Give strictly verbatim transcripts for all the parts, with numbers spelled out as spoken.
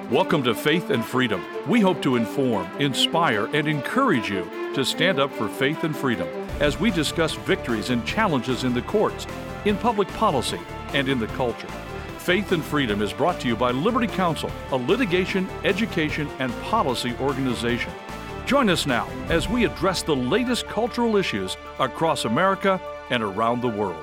Welcome to Faith and Freedom. We hope to inform, inspire, and encourage you to stand up for faith and freedom as we discuss victories and challenges in the courts, in public policy, and in the culture. Faith and Freedom is brought to you by Liberty Counsel, a litigation, education, and policy organization. Join us now as we address the latest cultural issues across America and around the world.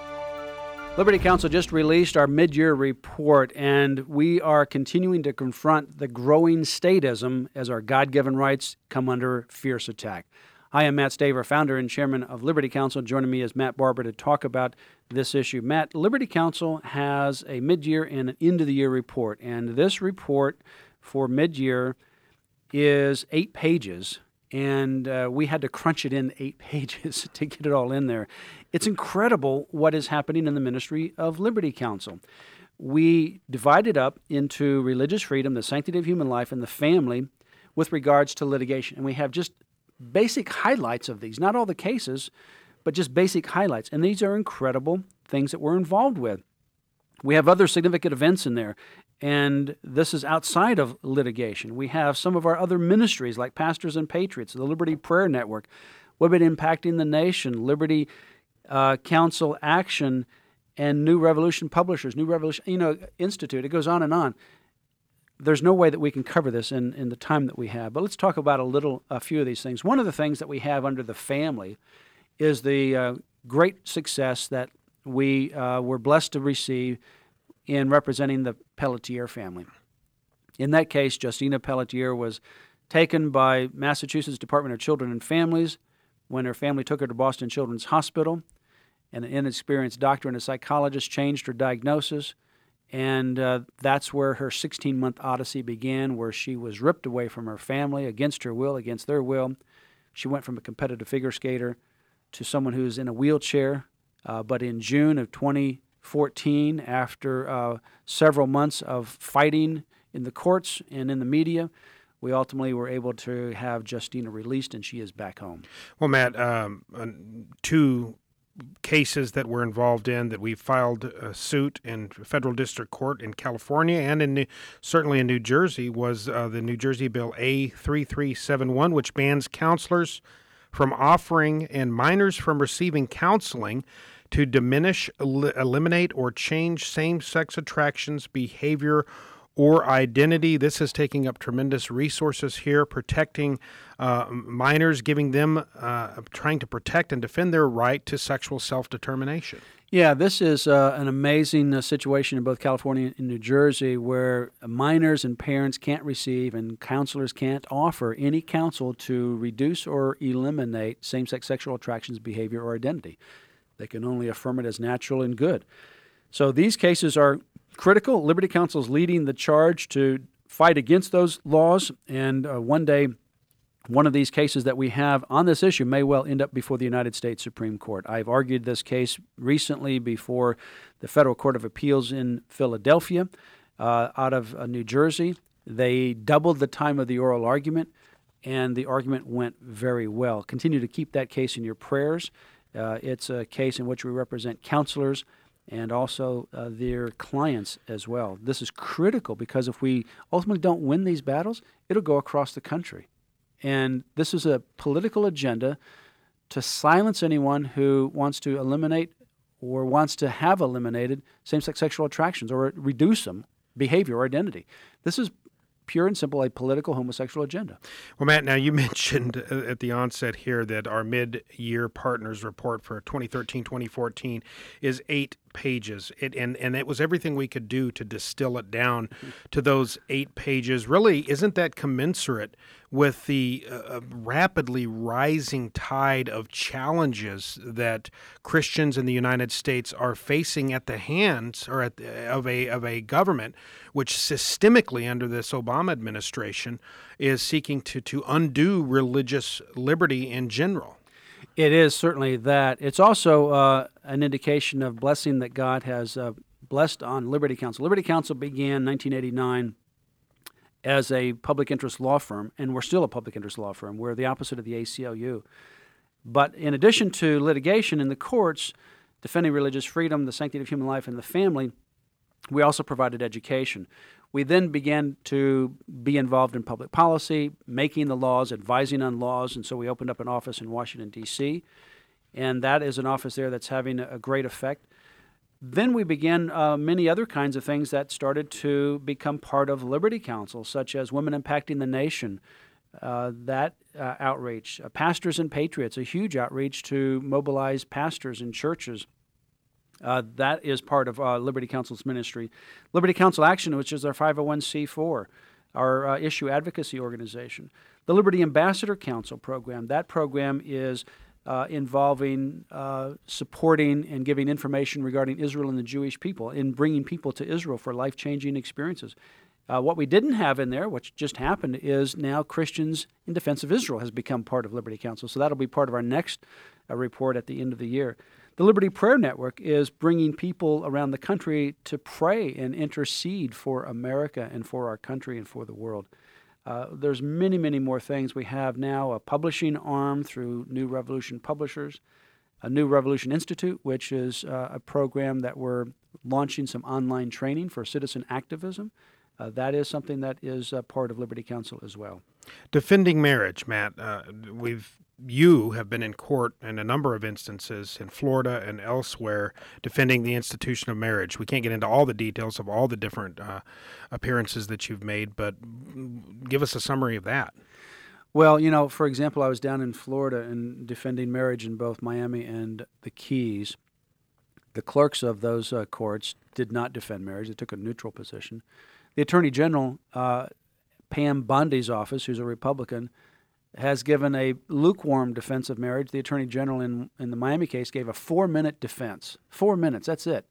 Liberty Counsel just released our mid-year report, and we are continuing to confront the growing statism as our God-given rights come under fierce attack. Hi, I'm Matt Staver, founder and chairman of Liberty Counsel. Joining me is Matt Barber to talk about this issue. Matt, Liberty Counsel has a mid-year and an end-of-the-year report, and this report for mid-year is eight pages, and uh, we had to crunch it in eight pages to get it all in there. It's incredible what is happening in the ministry of Liberty Counsel. We divided up into religious freedom, the sanctity of human life, and the family with regards to litigation. And we have just basic highlights of these, not all the cases, but just basic highlights. And these are incredible things that we're involved with. We have other significant events in there, and this is outside of litigation. We have some of our other ministries like Pastors and Patriots, the Liberty Prayer Network, Women Impacting the Nation, Liberty uh, Counsel Action, and New Revolution Publishers, New Revolution you know, Institute. It goes on and on. There's no way that we can cover this in, in the time that we have, but let's talk about a little, a few of these things. One of the things that we have under the family is the uh, great success that we uh, were blessed to receive in representing the Pelletier family. In that case, Justina Pelletier was taken by Massachusetts Department of Children and Families when her family took her to Boston Children's Hospital, and an inexperienced doctor and a psychologist changed her diagnosis, and uh, that's where her sixteen-month odyssey began, where she was ripped away from her family against her will, against their will. She went from a competitive figure skater to someone who's in a wheelchair, uh, but in June of twenty fourteen, after uh, several months of fighting in the courts and in the media, we ultimately were able to have Justina released, and she is back home. Well, Matt, um, two cases that we're involved in that we filed a suit in federal district court in California and in New, certainly in New Jersey was uh, the New Jersey Bill A thirty-three seventy-one, which bans counselors from offering and minors from receiving counseling to diminish, el- eliminate, or change same-sex attractions, behavior, or identity. This is taking up tremendous resources here, protecting uh, minors, giving them, uh, trying to protect and defend their right to sexual self-determination. Yeah, this is uh, an amazing uh, situation in both California and New Jersey where minors and parents can't receive and counselors can't offer any counsel to reduce or eliminate same-sex sexual attractions, behavior, or identity. They can only affirm it as natural and good. So these cases are critical. Liberty Counsel is leading the charge to fight against those laws, and uh, one day one of these cases that we have on this issue may well end up before the United States Supreme Court. I've argued this case recently before the Federal Court of Appeals in Philadelphia uh, out of uh, New Jersey. They doubled the time of the oral argument, and the argument went very well. Continue to keep that case in your prayers. Uh, it's a case in which we represent counselors and also uh, their clients as well. This is critical because if we ultimately don't win these battles, it'll go across the country. And this is a political agenda to silence anyone who wants to eliminate or wants to have eliminated same-sex sexual attractions or reduce them, behavior or identity. This is pure and simple a political homosexual agenda. Well, Matt, now you mentioned at the onset here that our mid-year partners report for twenty thirteen twenty fourteen is eight pages. It, and, and it was everything we could do to distill it down to those eight pages. Really, isn't that commensurate with the uh, rapidly rising tide of challenges that Christians in the United States are facing at the hands or at the, of a of a government which systemically under this Obama administration is seeking to, to undo religious liberty in general? It is certainly that. It's also uh, an indication of blessing that God has uh, blessed on Liberty Counsel. Liberty Counsel began in nineteen eighty-nine as a public interest law firm, and we're still a public interest law firm. We're the opposite of the A C L U. But in addition to litigation in the courts, defending religious freedom, the sanctity of human life, and the family, We also provided education. We then began to be involved in public policy, making the laws, advising on laws, and so we opened up an office in Washington, D C, and that is an office there that's having a great effect. Then we began uh, many other kinds of things that started to become part of Liberty Counsel, such as Women Impacting the Nation, uh, that uh, outreach, uh, Pastors and Patriots, a huge outreach to mobilize pastors in churches. Uh, that is part of uh, Liberty Counsel's ministry. Liberty Counsel Action, which is our five oh one c four, our uh, issue advocacy organization. The Liberty Ambassador Council program, that program is uh, involving uh, supporting and giving information regarding Israel and the Jewish people, in bringing people to Israel for life-changing experiences. Uh, what we didn't have in there, which just happened, is now Christians in Defense of Israel has become part of Liberty Counsel. So that'll be part of our next uh, report at the end of the year. The Liberty Prayer Network is bringing people around the country to pray and intercede for America and for our country and for the world. Uh, there's many, many more things. We have now a publishing arm through New Revolution Publishers, a New Revolution Institute, which is uh, a program that we're launching some online training for citizen activism. Uh, that is something that is uh, part of Liberty Counsel as well. Defending marriage, Matt. Uh, we've you have been in court in a number of instances in Florida and elsewhere defending the institution of marriage. We can't get into all the details of all the different uh, appearances that you've made, but give us a summary of that. Well, you know, for example, I was down in Florida and defending marriage in both Miami and the Keys. The clerks of those uh, courts did not defend marriage. They took a neutral position. The Attorney General, uh, Pam Bondi's office, who's a Republican, has given a lukewarm defense of marriage. The Attorney General in, in the Miami case gave a four-minute defense. Four minutes, that's it.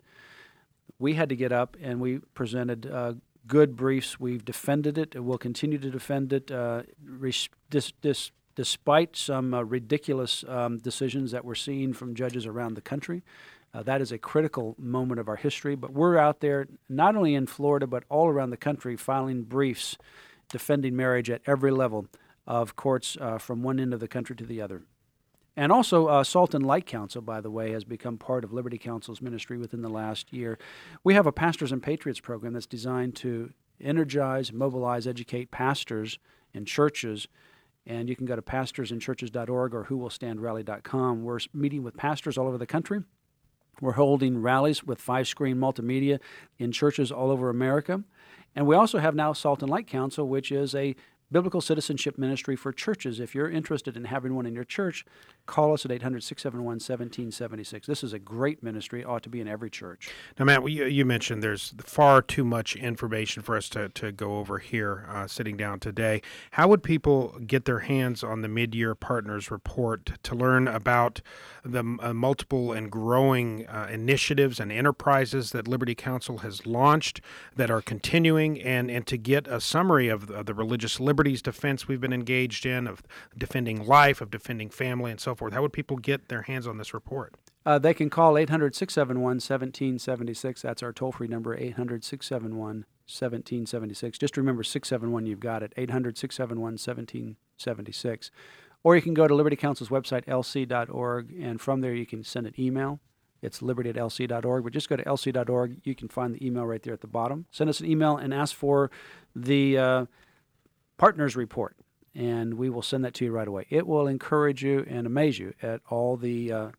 We had to get up and we presented uh, good briefs. We've defended it and we'll continue to defend it uh, res- dis- dis- despite some uh, ridiculous um, decisions that we're seeing from judges around the country. Uh, that is a critical moment of our history, but we're out there not only in Florida but all around the country filing briefs defending marriage at every level of courts uh, from one end of the country to the other. And also, uh, Salt and Light Council, by the way, has become part of Liberty Counsel's ministry within the last year. We have a Pastors and Patriots program that's designed to energize, mobilize, educate pastors in churches. And you can go to pastors in churches dot org or who will stand rally dot com. We're meeting with pastors all over the country. We're holding rallies with five-screen multimedia in churches all over America. And we also have now Salt and Light Council, which is a biblical citizenship ministry for churches. If you're interested in having one in your church, call us at eight hundred, six seven one, one seven seven six. This is a great ministry. It ought to be in every church. Now, Matt, you, you mentioned there's far too much information for us to, to go over here uh, sitting down today. How would people get their hands on the Mid-Year Partners Report to learn about the uh, multiple and growing uh, initiatives and enterprises that Liberty Counsel has launched that are continuing, and, and to get a summary of the, of the religious liberties defense we've been engaged in, of defending life, of defending family, and so forth? How would people get their hands on this report? Uh, they can call eight hundred, six seven one, one seven seven six. That's our toll-free number, eight hundred, six seven one, one seven seven six. Just remember six seven one, you've got it, eight hundred, six seven one, one seven seven six. Or you can go to Liberty Counsel's website, L C dot org, and from there you can send an email. It's liberty at L C dot org, but just go to L C dot org. You can find the email right there at the bottom. Send us an email and ask for the uh, Partners Report, and we will send that to you right away. It will encourage you and amaze you at all the uh,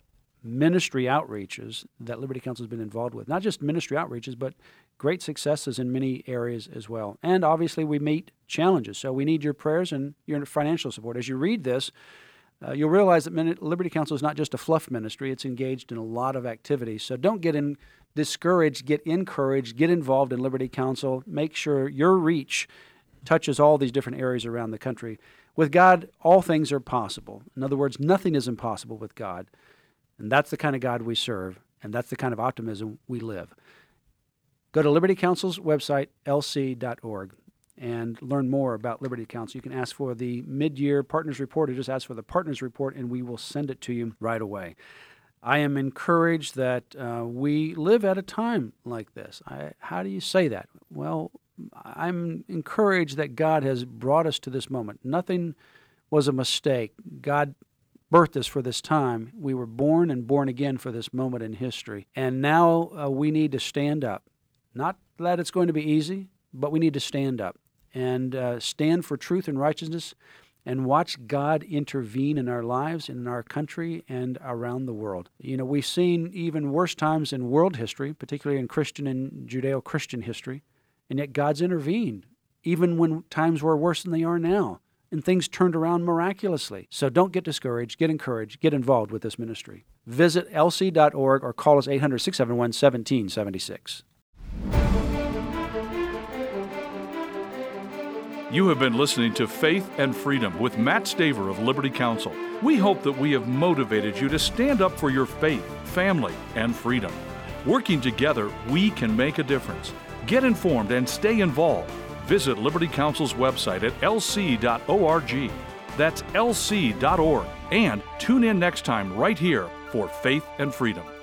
ministry outreaches that Liberty Counsel has been involved with. Not just ministry outreaches, but great successes in many areas as well. And obviously we meet challenges, so we need your prayers and your financial support. As you read this, uh, you'll realize that Liberty Counsel is not just a fluff ministry. It's engaged in a lot of activities. So don't get in discouraged, get encouraged, get involved in Liberty Counsel. Make sure your reach touches all these different areas around the country. With God, all things are possible. In other words, nothing is impossible with God. And that's the kind of God we serve, and that's the kind of optimism we live. Go to Liberty Counsel's website, L C dot org, and learn more about Liberty Counsel. You can ask for the Mid-Year Partners Report, or just ask for the Partners Report, and we will send it to you right away. I am encouraged that uh, we live at a time like this. I, how do you say that? Well, I'm encouraged that God has brought us to this moment. Nothing was a mistake. God birthed us for this time. We were born and born again for this moment in history. And now uh, we need to stand up Not that it's going to be easy, but we need to stand up and uh, stand for truth and righteousness and watch God intervene in our lives, in our country, and around the world. You know, we've seen even worse times in world history, particularly in Christian and Judeo-Christian history, and yet God's intervened, even when times were worse than they are now, and things turned around miraculously. So don't get discouraged, get encouraged, get involved with this ministry. Visit L C dot org or call us eight hundred, six seven one, one seven seven six. You have been listening to Faith and Freedom with Matt Staver of Liberty Counsel. We hope that we have motivated you to stand up for your faith, family, and freedom. Working together, we can make a difference. Get informed and stay involved. Visit Liberty Counsel's website at L C dot org. That's L C dot org. And tune in next time right here for Faith and Freedom.